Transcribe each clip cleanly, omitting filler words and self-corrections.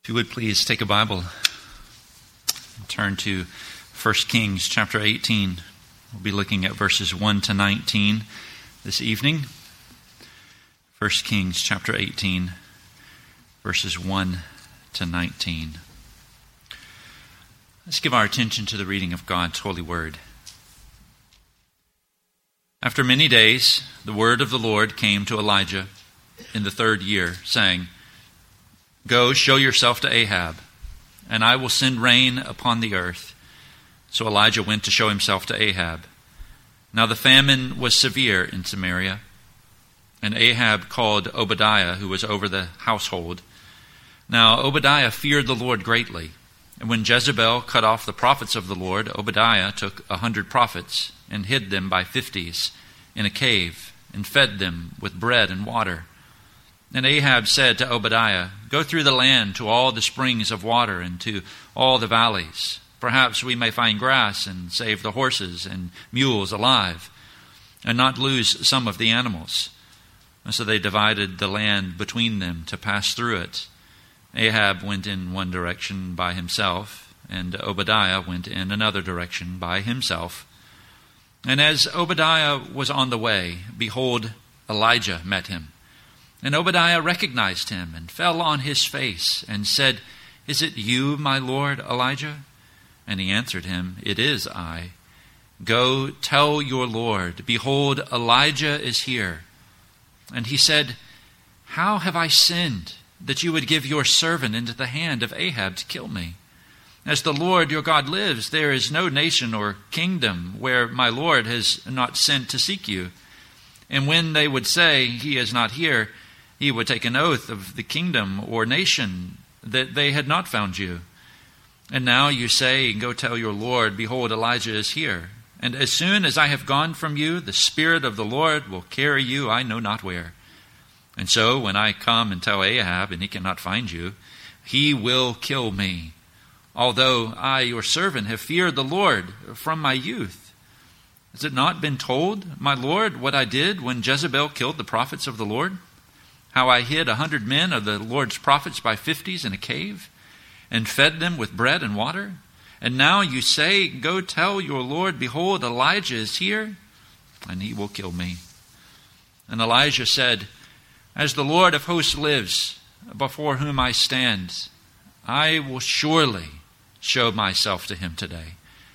If you would please take a Bible and turn to 1 Kings chapter 18. We'll be looking at verses 1 to 19 this evening. 1 Kings chapter 18, verses 1 to 19. Let's give our attention to the reading of God's holy word. After many days, the word of the Lord came to Elijah in the 3rd year, saying, "Go, show yourself to Ahab, and I will send rain upon the earth." So Elijah went to show himself to Ahab. Now the famine was severe in Samaria, and Ahab called Obadiah, who was over the household. Now Obadiah feared the Lord greatly, and when Jezebel cut off the prophets of the Lord, Obadiah took 100 prophets and hid them by 50s in a cave, and fed them with bread and water. And Ahab said to Obadiah, "Go through the land to all the springs of water and to all the valleys. Perhaps we may find grass and save the horses and mules alive, and not lose some of the animals." And so they divided the land between them to pass through it. Ahab went in one direction by himself, and Obadiah went in another direction by himself. And as Obadiah was on the way, behold, Elijah met him. And Obadiah recognized him and fell on his face and said, "Is it you, my lord Elijah?" And he answered him, "It is I. Go tell your Lord, behold, Elijah is here." And he said, "How have I sinned that you would give your servant into the hand of Ahab to kill me? As the Lord your God lives, there is no nation or kingdom where my Lord has not sent to seek you. And when they would say, 'He is not here,' he would take an oath of the kingdom or nation that they had not found you. And now you say, 'Go tell your Lord, behold, Elijah is here.' And as soon as I have gone from you, the Spirit of the Lord will carry you I know not where. And so when I come and tell Ahab, and he cannot find you, he will kill me, although I, your servant, have feared the Lord from my youth. Has it not been told, my Lord, what I did when Jezebel killed the prophets of the Lord? How I hid 100 men of the Lord's prophets by 50s in a cave, and fed them with bread and water? And now you say, 'Go tell your Lord, behold, Elijah is here,' and he will kill me." And Elijah said, "As the Lord of hosts lives, before whom I stand, I will surely show myself to him today."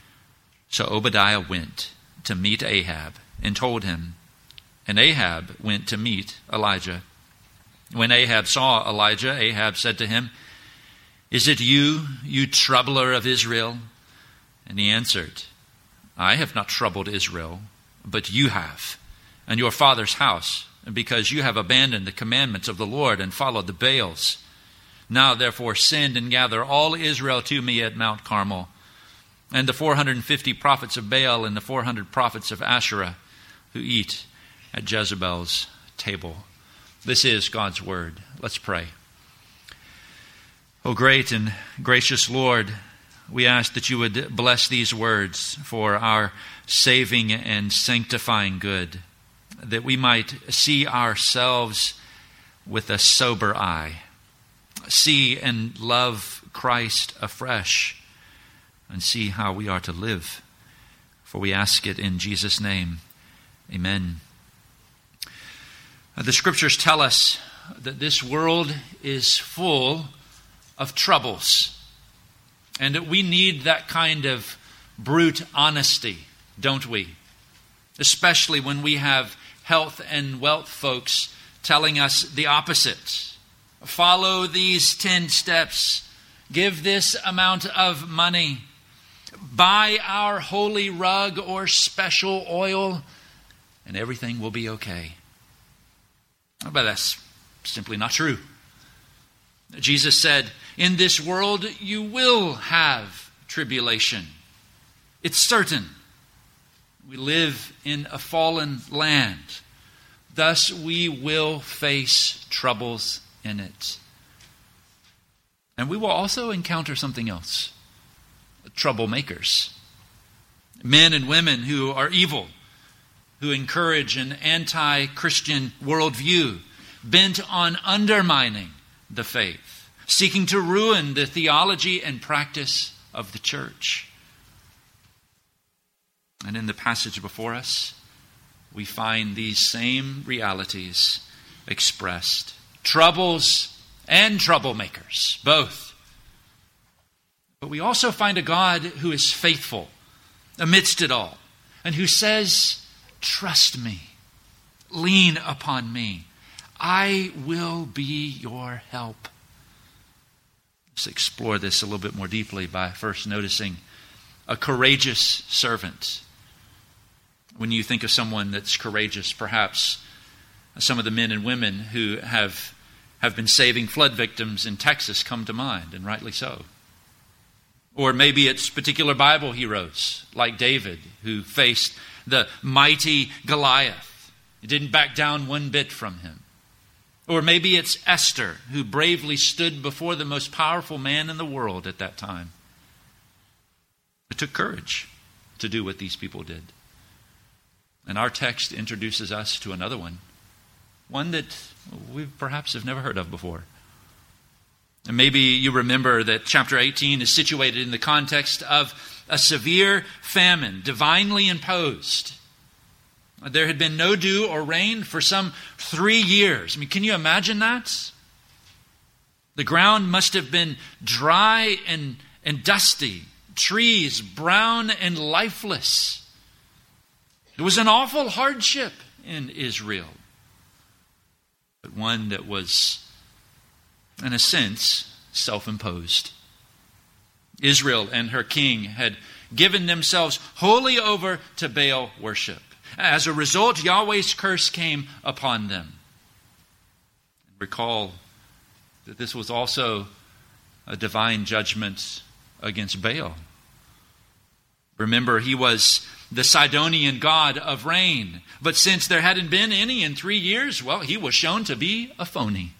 So Obadiah went to meet Ahab and told him, and Ahab went to meet Elijah. When Ahab saw Elijah, Ahab said to him, "Is it you, you troubler of Israel?" And he answered, "I have not troubled Israel, but you have, and your father's house, because you have abandoned the commandments of the Lord and followed the Baals. Now therefore send and gather all Israel to me at Mount Carmel, and the 450 prophets of Baal and the 400 prophets of Asherah who eat at Jezebel's table." This is God's word. Let's pray. O great and gracious Lord, we ask that you would bless these words for our saving and sanctifying good, that we might see ourselves with a sober eye, see and love Christ afresh, and see how we are to live. For we ask it in Jesus' name. Amen. The scriptures tell us that this world is full of troubles, and that we need that kind of brute honesty, don't we? Especially when we have health and wealth folks telling us the opposite. Follow these 10 steps. Give this amount of money. Buy our holy rug or special oil, and everything will be okay. But that's simply not true. Jesus said, "In this world you will have tribulation." It's certain. We live in a fallen land. Thus we will face troubles in it. And we will also encounter something else. Troublemakers. Men and women who are evil, who encourage an anti-Christian worldview bent on undermining the faith, seeking to ruin the theology and practice of the church. And in the passage before us, we find these same realities expressed. Troubles and troublemakers, both. But we also find a God who is faithful amidst it all, and who says, trust me, lean upon me. I will be your help. Let's explore this a little bit more deeply by first noticing a courageous servant. When you think of someone that's courageous, perhaps some of the men and women who have been saving flood victims in Texas come to mind, and rightly so. Or maybe it's particular Bible heroes like David, who faced the mighty Goliath. He didn't back down one bit from him. Or maybe it's Esther, who bravely stood before the most powerful man in the world at that time. It took courage to do what these people did. And our text introduces us to another one that we perhaps have never heard of before. And maybe you remember that chapter 18 is situated in the context of a severe famine, divinely imposed. There had been no dew or rain for some 3 years. I mean, can you imagine that? The ground must have been dry and dusty, trees brown and lifeless. It was an awful hardship in Israel, but one that was, in a sense, self-imposed. Israel and her king had given themselves wholly over to Baal worship. As a result, Yahweh's curse came upon them. Recall that this was also a divine judgment against Baal. Remember, he was the Sidonian god of rain. But since there hadn't been any in 3 years, well, he was shown to be a phony.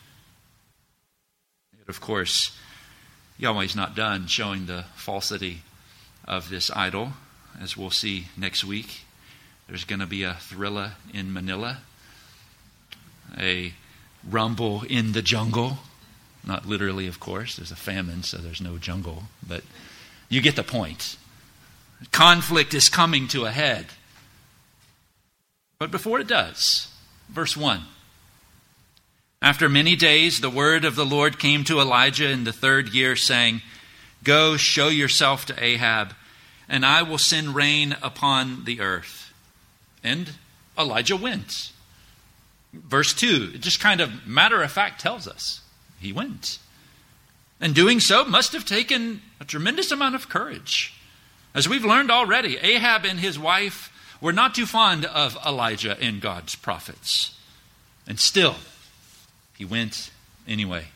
Yet, of course, Yahweh's not done showing the falsity of this idol. As we'll see next week, there's going to be a thriller in Manila, a rumble in the jungle. Not literally, of course. There's a famine, so there's no jungle. But you get the point. Conflict is coming to a head. But before it does, verse 1. After many days, the word of the Lord came to Elijah in the 3rd year, saying, Go, show yourself to Ahab, and I will send rain upon the earth. And Elijah went. Verse 2, it just kind of matter of fact tells us he went. And doing so must have taken a tremendous amount of courage. As we've learned already, Ahab and his wife were not too fond of Elijah and God's prophets. And still, he went anyway.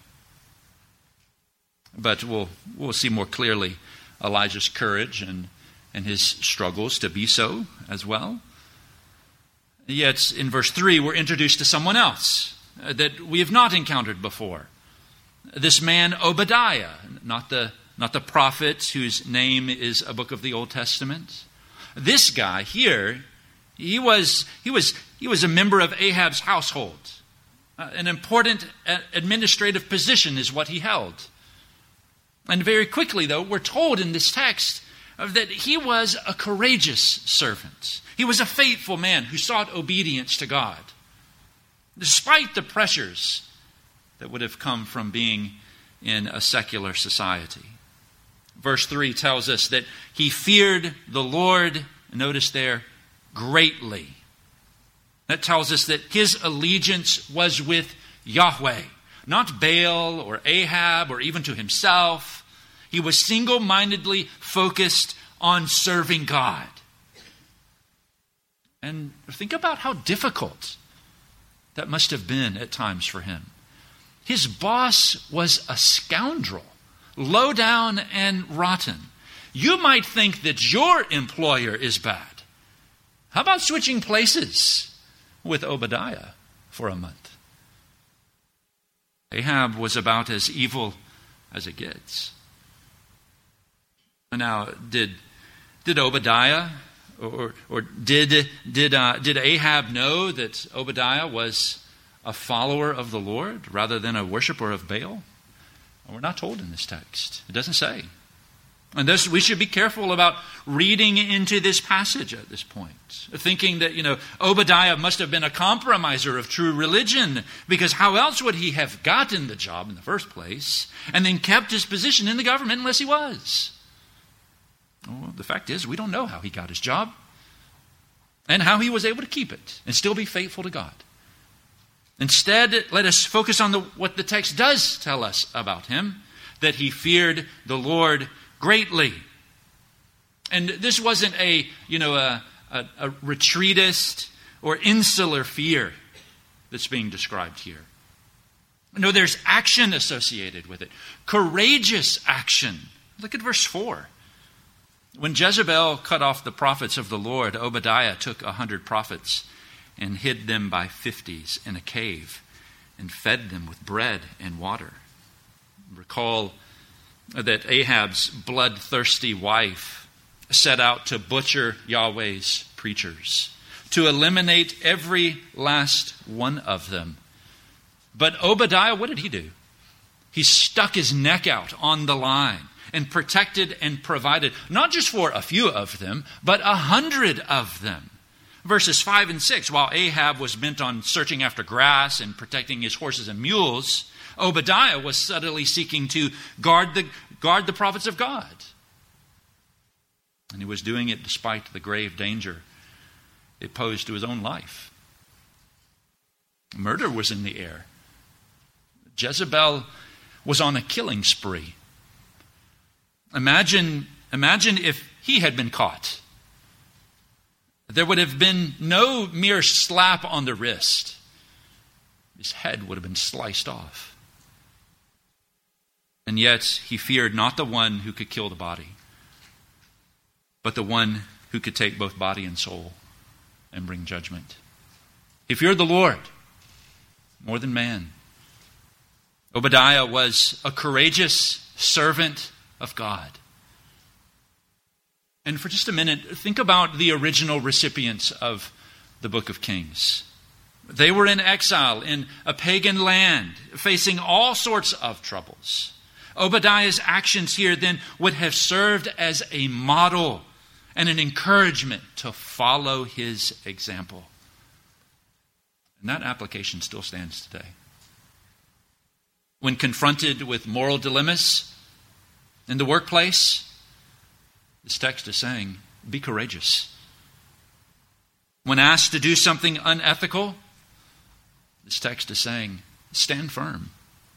But we'll see more clearly Elijah's courage and his struggles to be so as well. Yet in verse 3, we're introduced to someone else that we have not encountered before. This man Obadiah, not the prophet whose name is a book of the Old Testament. This guy here, he was a member of Ahab's household. An important administrative position is what he held. And very quickly, though, we're told in this text that he was a courageous servant. He was a faithful man who sought obedience to God, despite the pressures that would have come from being in a secular society. Verse 3 tells us that he feared the Lord, notice there, greatly. That tells us that his allegiance was with Yahweh, not Baal or Ahab or even to himself. He was single-mindedly focused on serving God. And think about how difficult that must have been at times for him. His boss was a scoundrel, low down and rotten. You might think that your employer is bad. How about switching places with Obadiah for a month? Ahab was about as evil as it gets. Now, did Obadiah or did Ahab know that Obadiah was a follower of the Lord rather than a worshiper of Baal? We're not told in this text. It doesn't say. And thus, we should be careful about reading into this passage at this point, thinking that, Obadiah must have been a compromiser of true religion, because how else would he have gotten the job in the first place and then kept his position in the government unless he was? Well, the fact is, we don't know how he got his job and how he was able to keep it and still be faithful to God. Instead, let us focus on what the text does tell us about him, that he feared the Lord greatly. And this wasn't a retreatist or insular fear that's being described here. No, there's action associated with it. Courageous action. Look at verse 4. When Jezebel cut off the prophets of the Lord, Obadiah took 100 prophets and hid them by 50s in a cave and fed them with bread and water. Recall that Ahab's bloodthirsty wife set out to butcher Yahweh's preachers, to eliminate every last one of them. But Obadiah, what did he do? He stuck his neck out on the line and protected and provided, not just for a few of them, but 100 of them. Verses 5 and 6, while Ahab was bent on searching after grass and protecting his horses and mules, Obadiah was subtly seeking to guard the prophets of God. And he was doing it despite the grave danger it posed to his own life. Murder was in the air. Jezebel was on a killing spree. Imagine if he had been caught. There would have been no mere slap on the wrist. His head would have been sliced off. And yet he feared not the one who could kill the body, but the one who could take both body and soul and bring judgment. He feared the Lord more than man. Obadiah was a courageous servant of God. And for just a minute, think about the original recipients of the book of Kings. They were in exile in a pagan land, facing all sorts of troubles. Obadiah's actions here then would have served as a model and an encouragement to follow his example. And that application still stands today. When confronted with moral dilemmas in the workplace, this text is saying, be courageous. When asked to do something unethical, this text is saying, stand firm.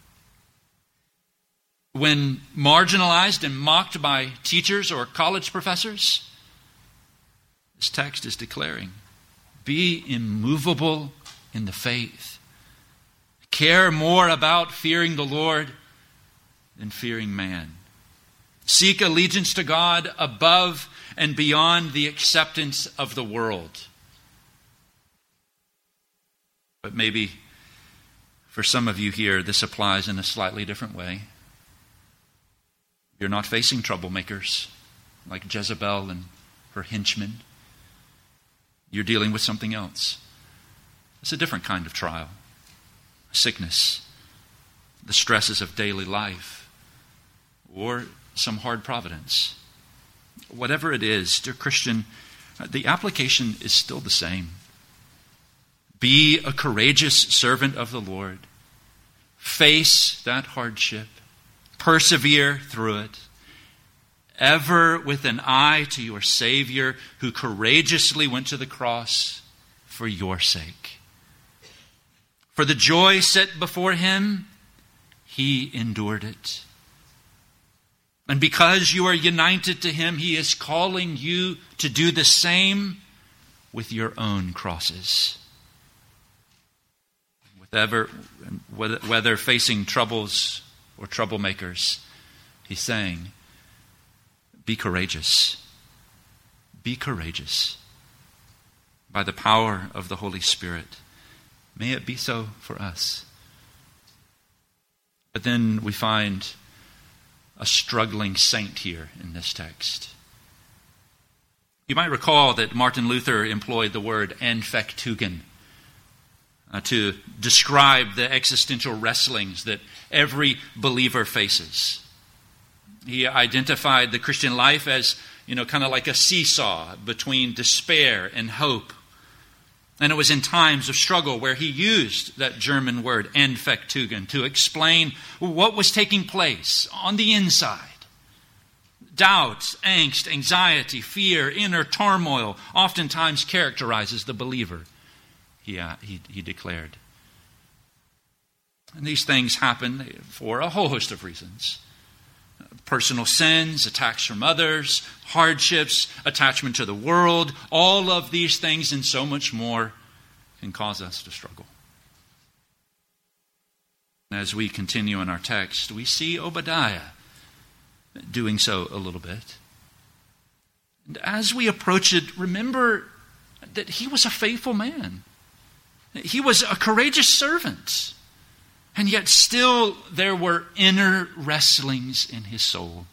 When marginalized and mocked by teachers or college professors, this text is declaring, be immovable in the faith. Care more about fearing the Lord than fearing man. Seek allegiance to God above and beyond the acceptance of the world. But maybe for some of you here, this applies in a slightly different way. You're not facing troublemakers like Jezebel and her henchmen. You're dealing with something else. It's a different kind of trial. Sickness, the stresses of daily life, or some hard providence. Whatever it is, dear Christian, the application is still the same. Be a courageous servant of the Lord. Face that hardship. Persevere through it. Ever with an eye to your Savior who courageously went to the cross for your sake. For the joy set before him, he endured it. And because you are united to him, he is calling you to do the same with your own crosses. Whether facing troubles or troublemakers, he's saying, be courageous. Be courageous. By the power of the Holy Spirit. May it be so for us. But then we find a struggling saint here in this text. You might recall that Martin Luther employed the word Anfechtugen. to describe the existential wrestlings that every believer faces. He identified the Christian life as, kind of like a seesaw between despair and hope. And it was in times of struggle where he used that German word, Anfechtung, to explain what was taking place on the inside. Doubt, angst, anxiety, fear, inner turmoil oftentimes characterizes the believer, he declared. And these things happen for a whole host of reasons. Personal sins, attacks from others, hardships, attachment to the world, all of these things and so much more can cause us to struggle. As we continue in our text, we see Obadiah doing so a little bit. And as we approach it, remember that he was a faithful man. He was a courageous servant. And yet still there were inner wrestlings in his soul.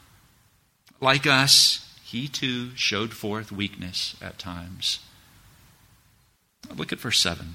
Like us, he too showed forth weakness at times. Look at verse 7.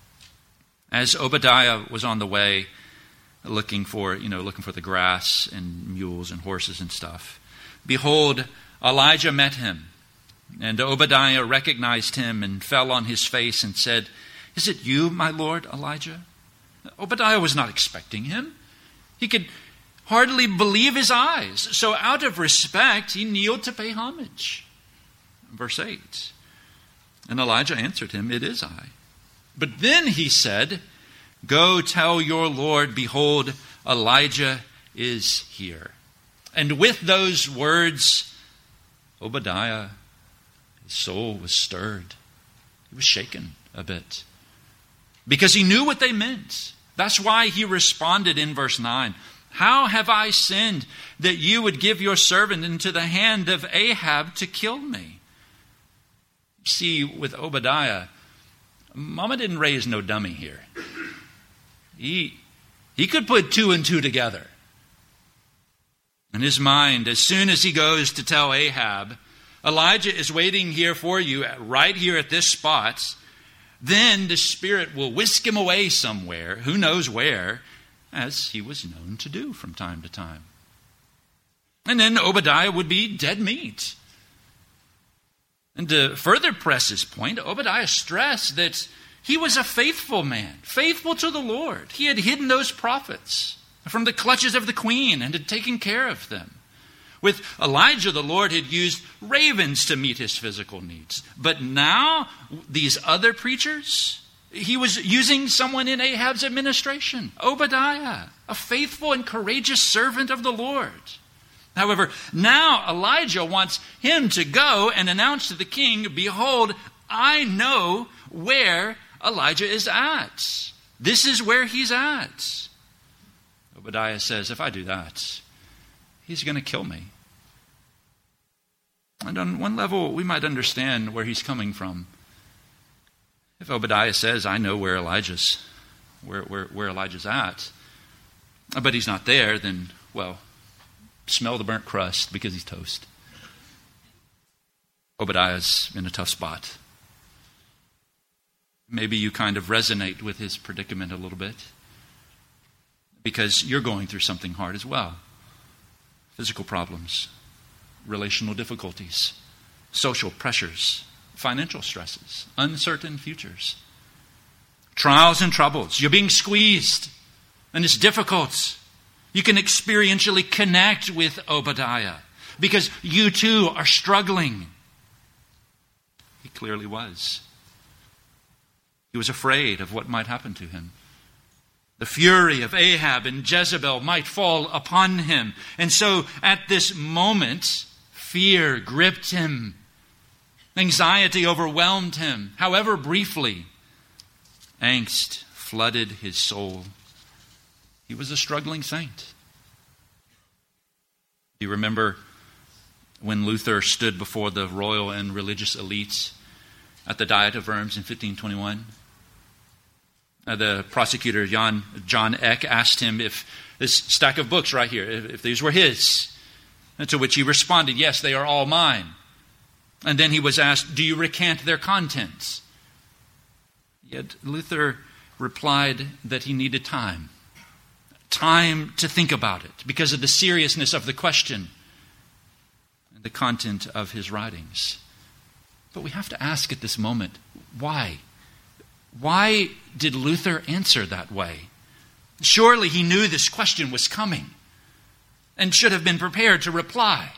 As Obadiah was on the way looking for the grass and mules and horses and stuff, behold, Elijah met him. And Obadiah recognized him and fell on his face and said, "Is it you, my lord Elijah?" Obadiah was not expecting him. He could hardly believe his eyes. So out of respect, he kneeled to pay homage. Verse 8. And Elijah answered him, "It is I." But then he said, "Go tell your Lord, behold, Elijah is here." And with those words, Obadiah, his soul was stirred. He was shaken a bit. Because he knew what they meant. That's why he responded in verse 9. "How have I sinned that you would give your servant into the hand of Ahab to kill me?" See, with Obadiah, Mama didn't raise no dummy here. He could put two and two together. In his mind, as soon as he goes to tell Ahab, Elijah is waiting here for you, right here at this spot, then the Spirit will whisk him away somewhere, who knows where, as he was known to do from time to time. And then Obadiah would be dead meat. And to further press his point, Obadiah stressed that he was a faithful man, faithful to the Lord. He had hidden those prophets from the clutches of the queen and had taken care of them. With Elijah, the Lord had used ravens to meet his physical needs. But now, these other preachers, he was using someone in Ahab's administration, Obadiah, a faithful and courageous servant of the Lord. However, now Elijah wants him to go and announce to the king, "Behold, I know where Elijah is at. This is where he's at." Obadiah says, "If I do that, he's going to kill me." And on one level, we might understand where he's coming from. If Obadiah says, "I know where Elijah's at," but he's not there, then, well, smell the burnt crust because he's toast. Obadiah's in a tough spot. Maybe you kind of resonate with his predicament a little bit because you're going through something hard as well. Physical problems, relational difficulties, social pressures, financial stresses, uncertain futures, trials and troubles. You're being squeezed and it's difficult. You can experientially connect with Obadiah because you too are struggling. He clearly was. He was afraid of what might happen to him. The fury of Ahab and Jezebel might fall upon him. And so at this moment, fear gripped him. Anxiety overwhelmed him, however briefly. Angst flooded his soul. He was a struggling saint. Do you remember when Luther stood before the royal and religious elites at the Diet of Worms in 1521? The prosecutor, John Eck, asked him if this stack of books right here, if these were his. And to which he responded, "Yes, they are all mine." And then he was asked, "Do you recant their contents?" Yet Luther replied that he needed time. Time to think about it because of the seriousness of the question and the content of his writings. But we have to ask at this moment, why? Why did Luther answer that way? Surely he knew this question was coming and should have been prepared to reply.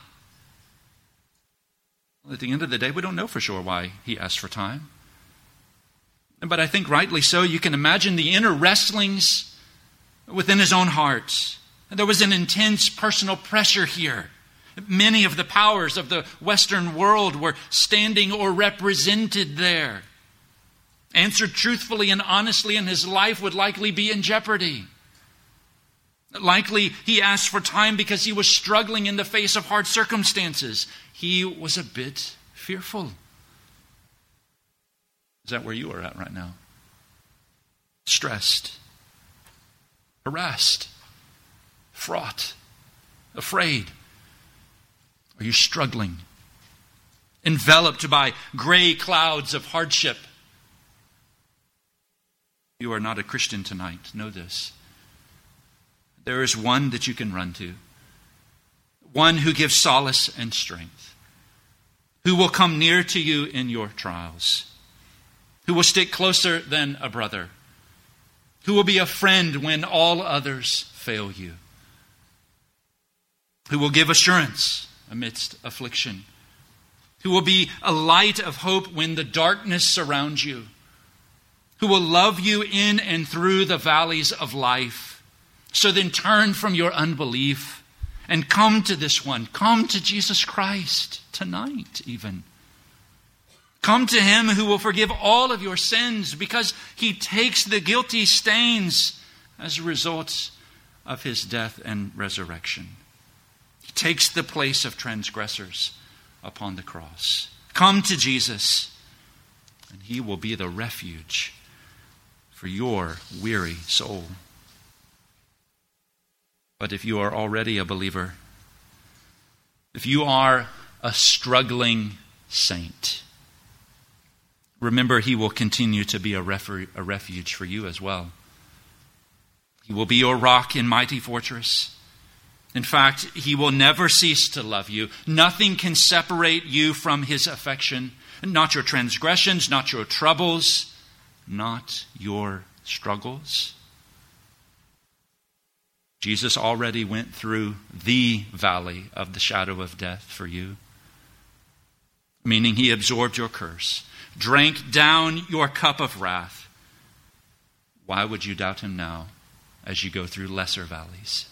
Well, at the end of the day, we don't know for sure why he asked for time. But I think rightly so. You can imagine the inner wrestlings within his own heart. There was an intense personal pressure here. Many of the powers of the Western world were standing or represented there. Answered truthfully and honestly, and his life would likely be in jeopardy. Likely he asked for time because he was struggling in the face of hard circumstances. He was a bit fearful. Is that where you are at right now? Stressed, harassed, fraught, afraid. Are you struggling? Enveloped by gray clouds of hardship? You are not a Christian tonight. Know this. There is one that you can run to. One who gives solace and strength. Who will come near to you in your trials. Who will stick closer than a brother. Who will be a friend when all others fail you. Who will give assurance amidst affliction. Who will be a light of hope when the darkness surrounds you. Who will love you in and through the valleys of life. So then turn from your unbelief and come to this one. Come to Jesus Christ tonight even. Come to him who will forgive all of your sins because he takes the guilty stains as a result of his death and resurrection. He takes the place of transgressors upon the cross. Come to Jesus and he will be the refuge for your weary soul. But if you are already a believer, if you are a struggling saint, remember he will continue to be a refuge for you as well. He will be your rock and mighty fortress. In fact, he will never cease to love you. Nothing can separate you from his affection. Not your transgressions, not your troubles, not your struggles. Jesus already went through the valley of the shadow of death for you, meaning he absorbed your curse, drank down your cup of wrath. Why would you doubt him now as you go through lesser valleys?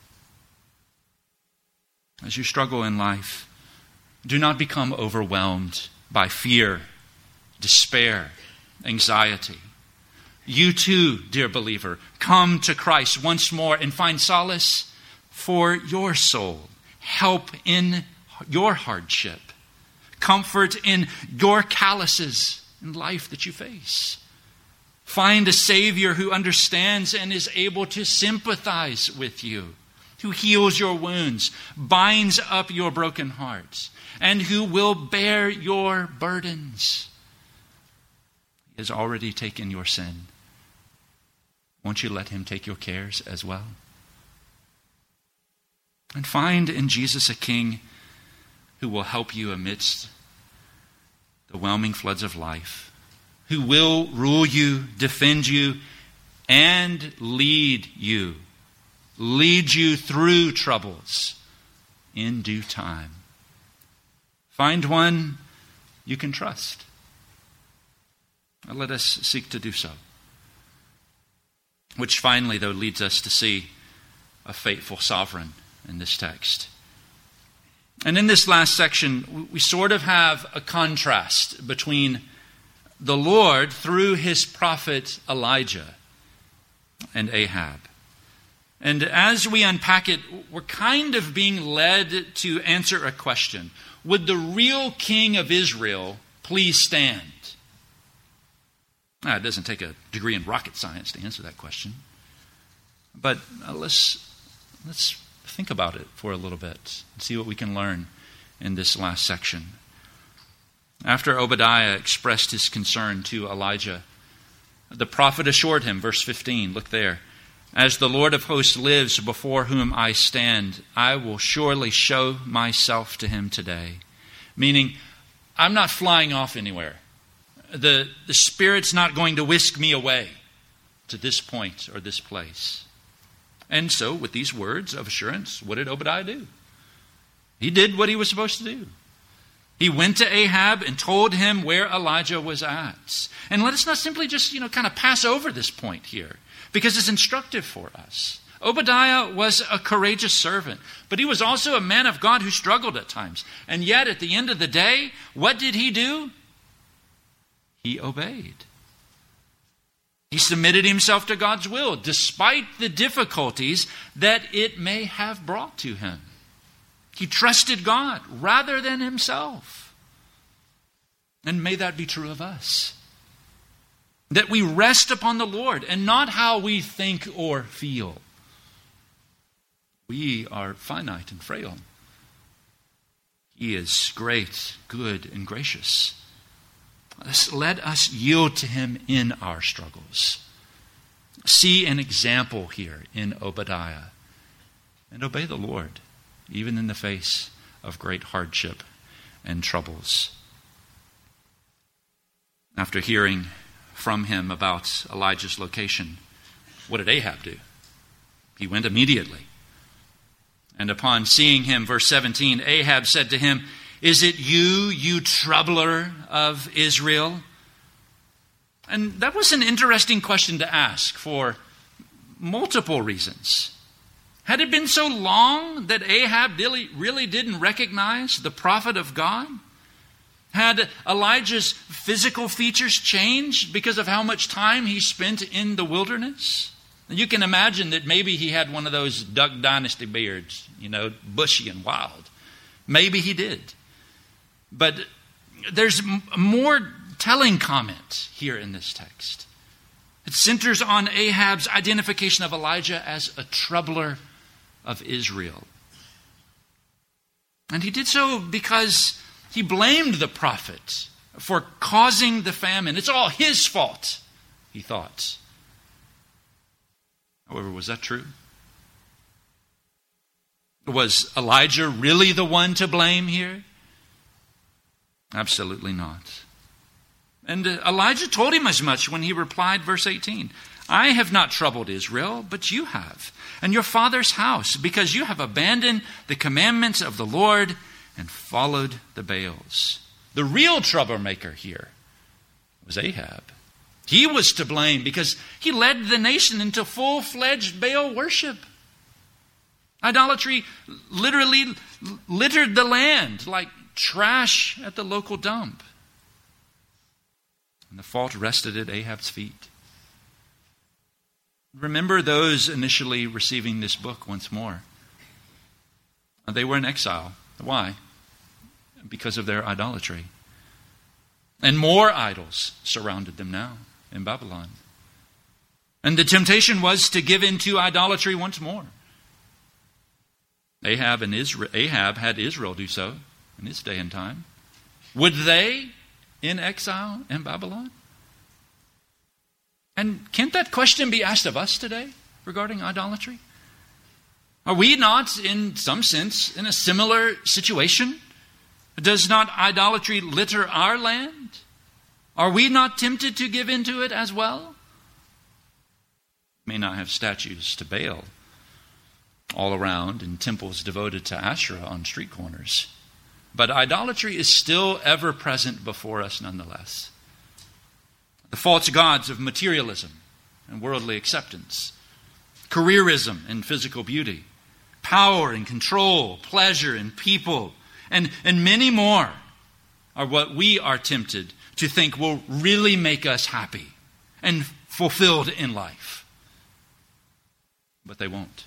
As you struggle in life, do not become overwhelmed by fear, despair, anxiety. You too, dear believer, come to Christ once more and find solace for your soul, help in your hardship, comfort in your calluses in life that you face. Find a Savior who understands and is able to sympathize with you, who heals your wounds, binds up your broken hearts, and who will bear your burdens. He has already taken your sin. Won't you let him take your cares as well? And find in Jesus a King who will help you amidst the whelming floods of life, who will rule you, defend you, and lead you through troubles in due time. Find one you can trust. And let us seek to do so. Which finally, though, leads us to see a faithful sovereign in this text. And in this last section, we sort of have a contrast between the Lord through his prophet Elijah and Ahab. And as we unpack it, we're kind of being led to answer a question. Would the real king of Israel please stand? Now, it doesn't take a degree in rocket science to answer that question. But let's think about it for a little bit and see what we can learn in this last section. After Obadiah expressed his concern to Elijah, The prophet assured him, verse 15, look there. As the Lord of hosts lives before whom I stand, I will surely show myself to him today. Meaning, I'm not flying off anywhere. The Spirit's not going to whisk me away to this point or this place. And so, with these words of assurance, what did Obadiah do? He did what he was supposed to do. He went to Ahab and told him where Elijah was at. And let us not simply just, kind of pass over this point here, because it's instructive for us. Obadiah was a courageous servant, but he was also a man of God who struggled at times. And yet, at the end of the day, what did he do? He obeyed. He submitted himself to God's will, despite the difficulties that it may have brought to him. He trusted God rather than himself. And may that be true of us. That we rest upon the Lord and not how we think or feel. We are finite and frail. He is great, good, and gracious. Let us yield to him in our struggles. See an example here in Obadiah. And obey the Lord, even in the face of great hardship and troubles. After hearing from him about Elijah's location, what did Ahab do? He went immediately. And upon seeing him, verse 17, Ahab said to him, "Is it you, you troubler of Israel?" And that was an interesting question to ask for multiple reasons. Had it been so long that Ahab really didn't recognize the prophet of God? Had Elijah's physical features changed because of how much time he spent in the wilderness? You can imagine that maybe he had one of those Duck Dynasty beards, bushy and wild. Maybe he did. But there's a more telling comment here in this text. It centers on Ahab's identification of Elijah as a troubler of Israel. And he did so because he blamed the prophet for causing the famine. It's all his fault, he thought. However, was that true? Was Elijah really the one to blame here? Absolutely not. And Elijah told him as much when he replied, verse 18, "I have not troubled Israel, but you have, and your father's house, because you have abandoned the commandments of the Lord and followed the Baals." The real troublemaker here was Ahab. He was to blame because he led the nation into full-fledged Baal worship. Idolatry literally littered the land like trash at the local dump. And the fault rested at Ahab's feet. Remember those initially receiving this book once more. They were in exile. Why? Because of their idolatry. And more idols surrounded them now in Babylon. And the temptation was to give in to idolatry once more. Ahab had Israel do so in his day and time. Would they in exile in Babylon? And can't that question be asked of us today regarding idolatry? Are we not, in some sense, in a similar situation? Does not idolatry litter our land? Are we not tempted to give into it as well? We may not have statues to Baal all around and temples devoted to Asherah on street corners, but idolatry is still ever present before us nonetheless. The false gods of materialism and worldly acceptance, careerism and physical beauty, power and control, pleasure and people, and many more are what we are tempted to think will really make us happy and fulfilled in life. But they won't.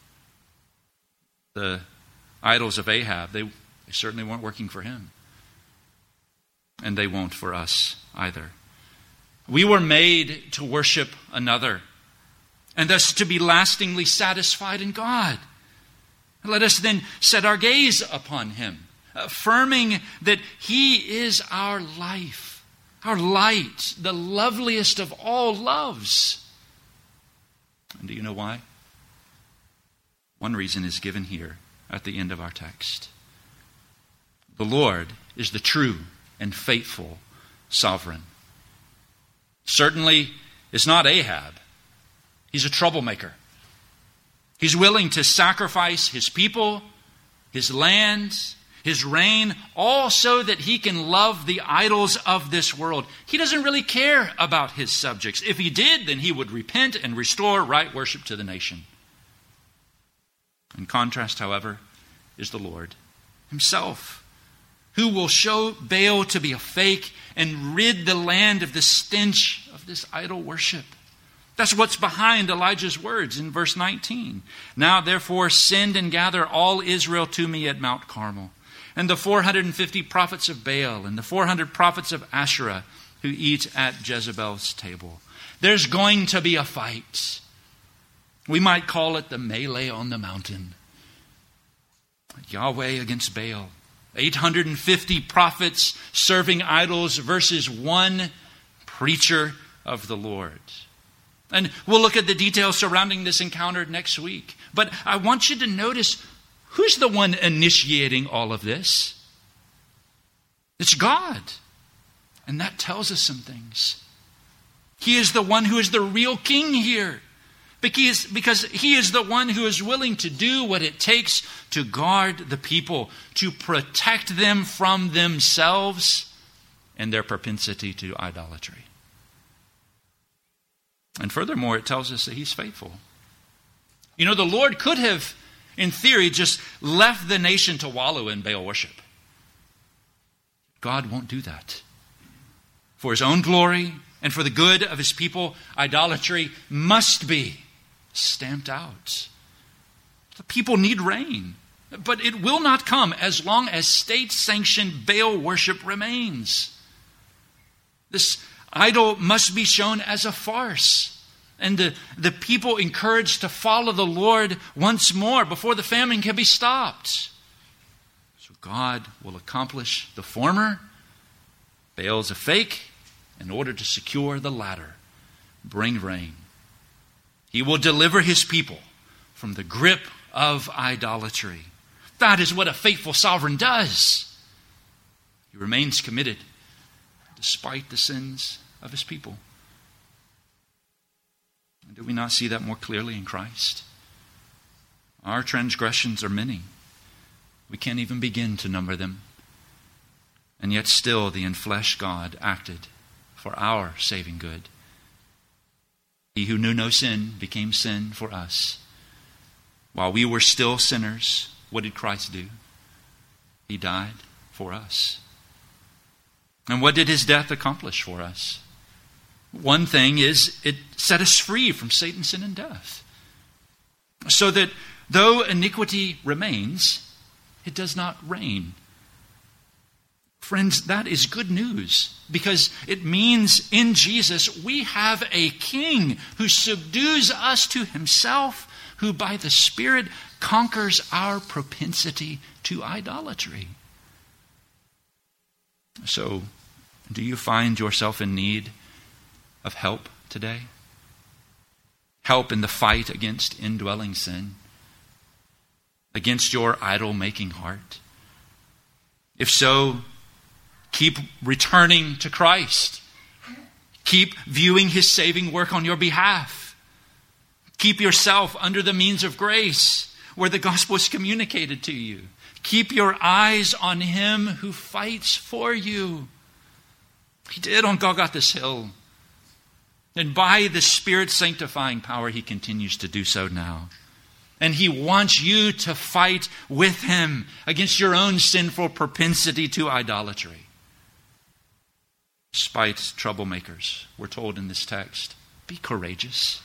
The idols of Ahab, they certainly weren't working for him. And they won't for us either. We were made to worship another, and thus to be lastingly satisfied in God. Let us then set our gaze upon him, affirming that he is our life, our light, the loveliest of all loves. And do you know why? One reason is given here at the end of our text. The Lord is the true and faithful sovereign. Certainly, it's not Ahab. He's a troublemaker. He's willing to sacrifice his people, his land, his reign, all so that he can love the idols of this world. He doesn't really care about his subjects. If he did, then he would repent and restore right worship to the nation. In contrast, however, is the Lord himself, who will show Baal to be a fake and rid the land of the stench of this idol worship. That's what's behind Elijah's words in verse 19. Now therefore send and gather all Israel to me at Mount Carmel, and the 450 prophets of Baal and the 400 prophets of Asherah who eat at Jezebel's table. There's going to be a fight. We might call it the melee on the mountain. Yahweh against Baal. 850 prophets serving idols versus one preacher of the Lord. And we'll look at the details surrounding this encounter next week. But I want you to notice who's the one initiating all of this. It's God. And that tells us some things. He is the one who is the real king here. Because he is the one who is willing to do what it takes to guard the people, to protect them from themselves and their propensity to idolatry. And furthermore, it tells us that he's faithful. You know, the Lord could have, in theory, just left the nation to wallow in Baal worship. God won't do that. For his own glory and for the good of his people, idolatry must be stamped out. The people need rain, but it will not come as long as state-sanctioned Baal worship remains. This idol must be shown as a farce, and the people encouraged to follow the Lord once more before the famine can be stopped. So God will accomplish the former. Baal's a fake in order to secure the latter. Bring rain. He will deliver his people from the grip of idolatry. That is what a faithful sovereign does. He remains committed despite the sins of his people. Do we not see that more clearly in Christ? Our transgressions are many. We can't even begin to number them. And yet still the enfleshed God acted for our saving good. He who knew no sin became sin for us. While we were still sinners, what did Christ do? He died for us. And what did his death accomplish for us? One thing is, it set us free from Satan's sin and death. So that though iniquity remains, it does not reign. Friends, that is good news, because it means in Jesus we have a king who subdues us to himself, who by the Spirit conquers our propensity to idolatry. So, do you find yourself in need of help today? Help in the fight against indwelling sin, against your idol-making heart? If so, keep returning to Christ. Keep viewing his saving work on your behalf. Keep yourself under the means of grace where the gospel is communicated to you. Keep your eyes on him who fights for you. He did on Golgotha's hill. And by the Spirit's sanctifying power, he continues to do so now. And he wants you to fight with him against your own sinful propensity to idolatry. Despite troublemakers, we're told in this text, be courageous.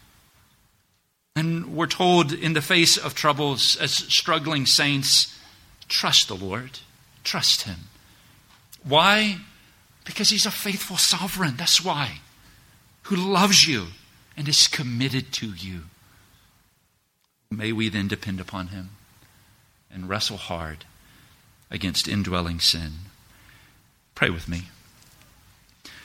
And we're told in the face of troubles as struggling saints, trust the Lord. Trust him. Why? Because he's a faithful sovereign. That's why. Who loves you and is committed to you. May we then depend upon him and wrestle hard against indwelling sin. Pray with me.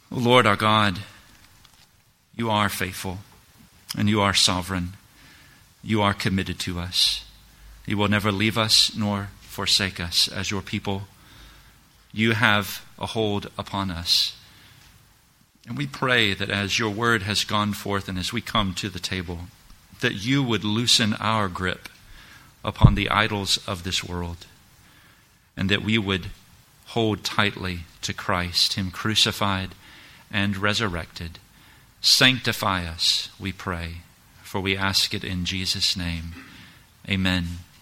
O Lord our God, you are faithful and you are sovereign. You are committed to us. You will never leave us nor forsake us as your people. You have a hold upon us. And we pray that as your word has gone forth and as we come to the table, that you would loosen our grip upon the idols of this world, and that we would hold tightly to Christ, him crucified and resurrected. Sanctify us, we pray, for we ask it in Jesus' name. Amen.